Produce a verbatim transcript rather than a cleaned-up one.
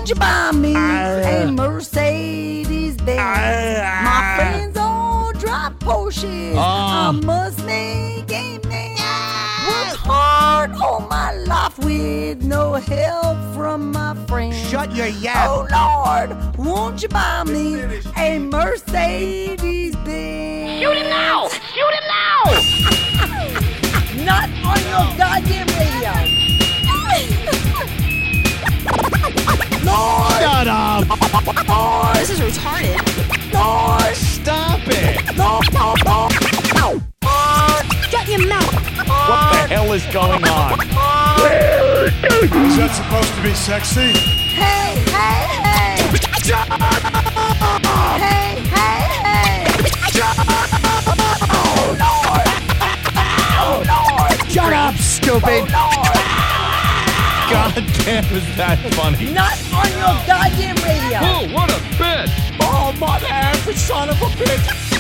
won't you buy me a Mercedes Benz? My friends all drive Porsches. I must make a man. Work hard all my life with no help from my friends. Shut your yap. Oh Lord, won't you buy me a Mercedes Benz? Shoot him now! Shoot him now! Not on your goddamn radio. Lord! Shut up! Lord! This is retarded. Lord! Stop it! Lord! Lord! Lord! Shut your mouth. What the hell is going on? Is that supposed to be sexy? Hey, hey, hey! Hey, hey, hey! Oh, Lord! Oh, Lord! Shut up, stupid! Oh, Lord! God damn, is that funny? Not on your goddamn radio! Oh, what a bitch! Oh, mother, son of a bitch!